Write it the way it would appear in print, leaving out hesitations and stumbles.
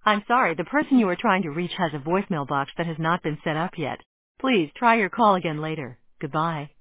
I'm sorry, the person you are trying to reach has a voicemail box that has not been set up yet. Please try your call again later. Goodbye.